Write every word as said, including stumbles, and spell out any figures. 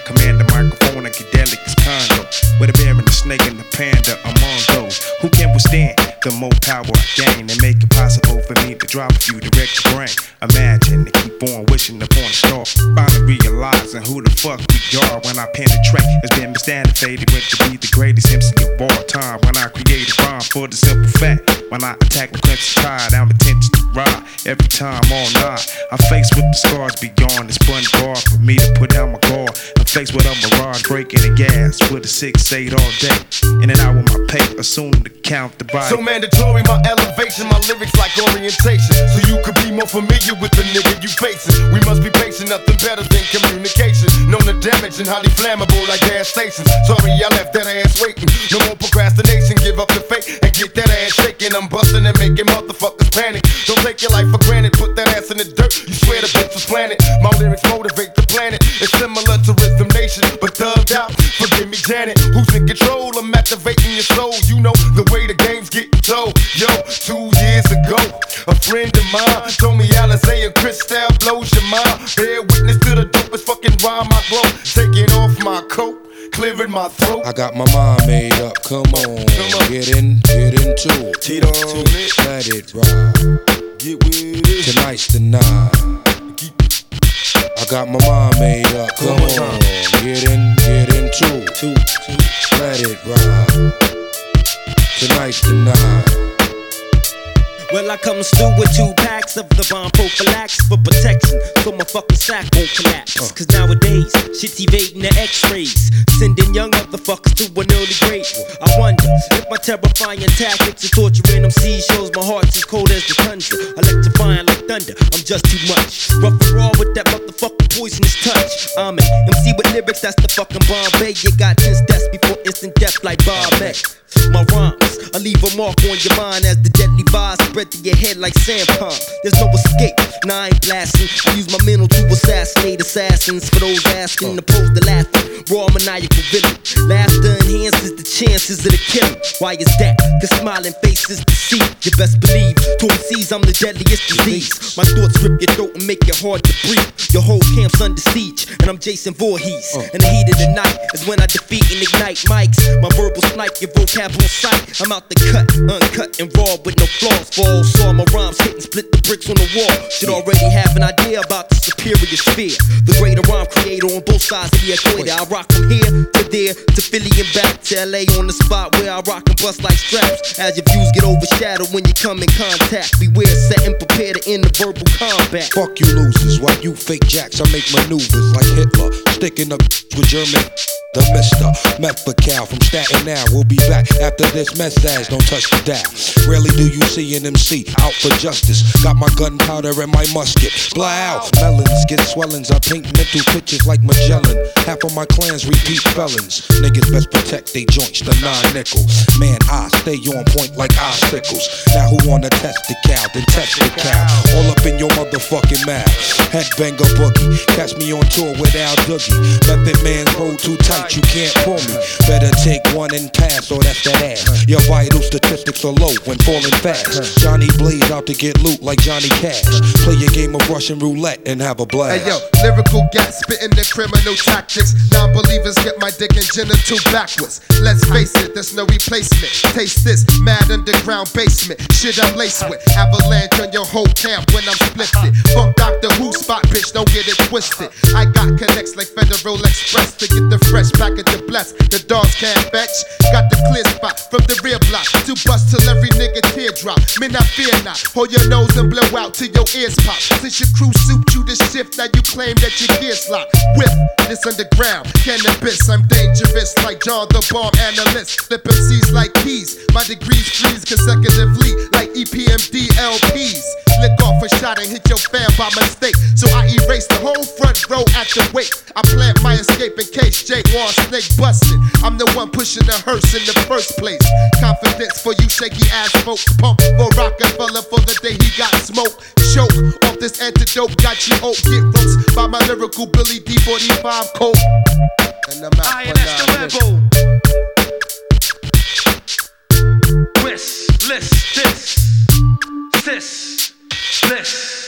command the microphone like Delic's condo. With a bear and a snake and a panda among those who can withstand the more power I gain and make it possible for me to drop a few direct to brain. Imagine to keep on wishing upon a star, finally realizing who the fuck we are when I penetrate. It's been misstantified went to be the greatest M C of all time when I create a rhyme for the simple fact. When I attack the crimson tide, I'm intention to ride every time all night. I'm faced with the scars beyond the spun bar for me to put out my guard. I'm faced with a mirage breaking the gas with a six eight all day. In and out with my paper, assume to count the body. So mandatory, my elevation, my lyrics like orientation. So you could be more familiar with the nigga you facing. We must be patient, nothing better than communication. Known to damage and highly flammable like gas stations. Sorry, I left that ass waiting. No more procrastination, give up the fake and get that ass shaking. I'm busting and making motherfuckers panic. Don't take your life for granted, put that ass in the dirt. You swear the bitch was planted. My lyrics motivate the planet. It's similar to Rhythm Nation, but thugged out. Forgive me, Janet. Who's in control? I'm activating your soul. You know the way the game's getting told. Yo, two years ago, a friend of mine told me Alizé and Cristal blows your mind. Bear witness to the dopest fucking rhyme I wrote. Taking off my coat, clearing my throat. I got my mind made up, come on, come on. Get in, get into it. Tito, let it ride. Get with it. Tonight's the night. I got my mind made up, come on. Get in, get into it. Let it ride. Tonight's the night. Well, I come through with two packs of the bomb prophylaxis for protection, so my fucking sack won't collapse. Cause nowadays, shit's evading the x-rays, sending young motherfuckers to an early grave. I wonder if my terrifying tactics of torturing them seas shows my heart's as cold as the tundra, electrifying like thunder. I'm just too much, rough and raw with that motherfucking poisonous touch. I'm an M C with lyrics, that's the fucking Bombay. You got tense deaths before instant death like Bob May. My rhymes, I leave a mark on your mind as the deadly vibes spread to your head like sand palm. There's no escape, nah, I ain't blasting. I use my mental to assassinate assassins. For those asking, opposed to laughing, raw maniacal villain. Laughter enhances the chances of the killing. Why is that? Cause smiling faces deceive. You best believe, to M Cs I'm the deadliest disease. My thoughts rip your throat and make it hard to breathe. Your whole camp's under siege, and I'm Jason Voorhees. In the heat of the night is when I defeat and ignite mics. My verbal snipe, your vocab on sight. I'm out the cut, uncut and raw with no flaws. Falls, saw my rhymes hit and split the bricks on the wall. Should already have an idea about the superior sphere. The greater rhyme creator on both sides of the equator. I rock from here to there, to Philly and back to L A on the spot where I rock and bust like straps. As your views get overshadowed when you come in contact. Beware, set and prepare to end the verbal combat. Fuck you losers, while you fake jacks, I make maneuvers like Hitler, sticking up with German. The Mister Methacal from Staten Island will be back after this message. Don't touch the dial. Rarely do you see an M C out for justice. Got my gunpowder and my musket. Fly out. Melons get swellings. I paint mental pictures like Magellan. Half of my clans repeat felons. Niggas best protect they joints, the nine nickel. Man, I stay on point like icicles. Now who wanna test the cow? Then test the cow. All up in your motherfucking mouth. Headbanger boogie. Catch me on tour with Al Doogie. Method man's roll too tight. You can't pull me. Better take one and pass, or that's that ass. Your vital statistics are low when falling fast. Johnny Blaze out to get loot like Johnny Cash. Play a game of Russian roulette and have a blast. Hey yo, lyrical gas, spitting the criminal tactics. Non-believers get my dick and genital backwards. Let's face it, there's no replacement. Taste this, mad underground basement. Shit I'm laced with. Avalanche on your whole camp when I'm splifted. Funk Doctor Who spot, bitch, don't get it twisted. I got connects like Federal Express to get the fresh package to bless. The dogs can't fetch. Got the clear spot from the rear block to bust till every nigga teardrop. Men, I fear not. Hold your nose and blow out till your ears pop. Since your crew suit you to shift, now you claim that your gears locked. Whip this underground cannabis. I'm dangerous like John the Bomb Analyst. Flip M Cs like keys. My degrees freeze consecutively like E P M D L Ps. Lick off a shot and hit your fam by mistake. So I erase the whole front row at the wake. I plant my escape in case Jake wants snake busted. I'm the one pushing the hearse in the first place. Confidence for you shaky ass folks. Pump for Rockefeller for the day he got smoked. Choke off this antidote, got you oak. Get roast by my lyrical Billy D forty-five coat. And I'm out I and that's the rebel. Whis, list, this, sis, this.